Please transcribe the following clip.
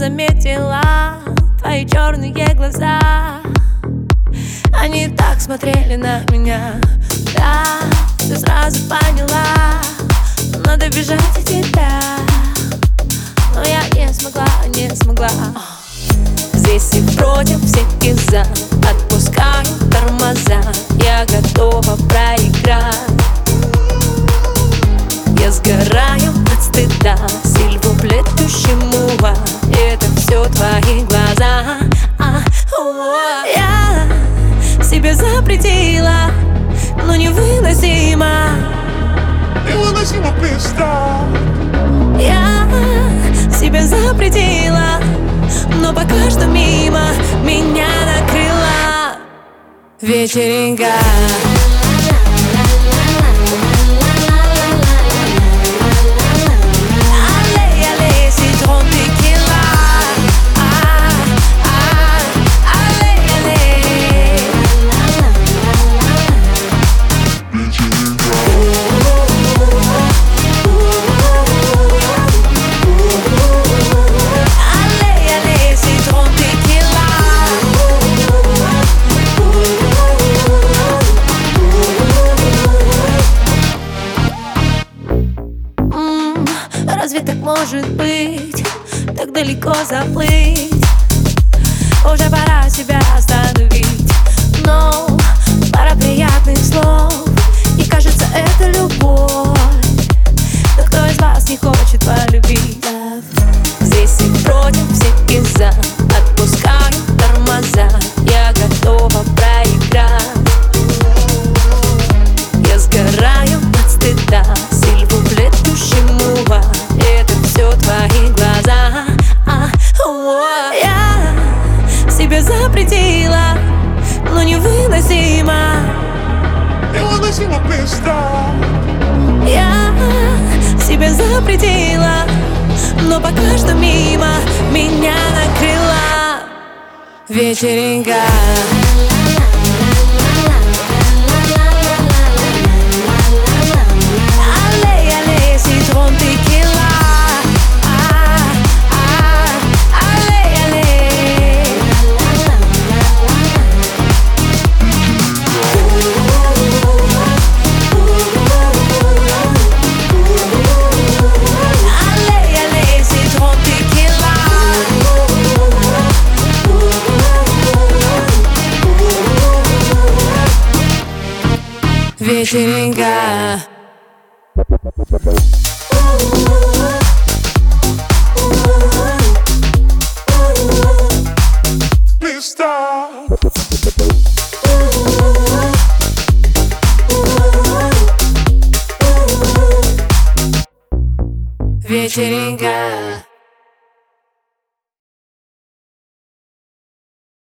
заметила твои черные глаза. Они так смотрели на меня. Да, ты сразу поняла, надо бежать от тебя. Но я не смогла. Здесь и против, все и за. Отпускаю тормоза, я готова проиграть. Я сгораю от стыда, сильвуплет тущему. Это все твои глаза. Я себе запретила, но невыносимо. Невыносимо пизда. Я себе запретила, но пока что мимо меня накрыла вечеринка. Разве так может быть? Так далеко заплыть? Уже пора себя остановить. Но пара приятных слов, и кажется, это любовь. Но кто из вас не хочет полюбить? Здесь и против, все и за. Отпускаю тормоза, я готова проиграть. Я сгораю от стыда, сильвуплет тущему. Это все твои глаза. Я себе запретила, но невыносимо. Невыносимо пизда. Я себе запретила, но пока что мимо меня накрыла вечеринка. Вечеринка. Пизда. Вечеринка.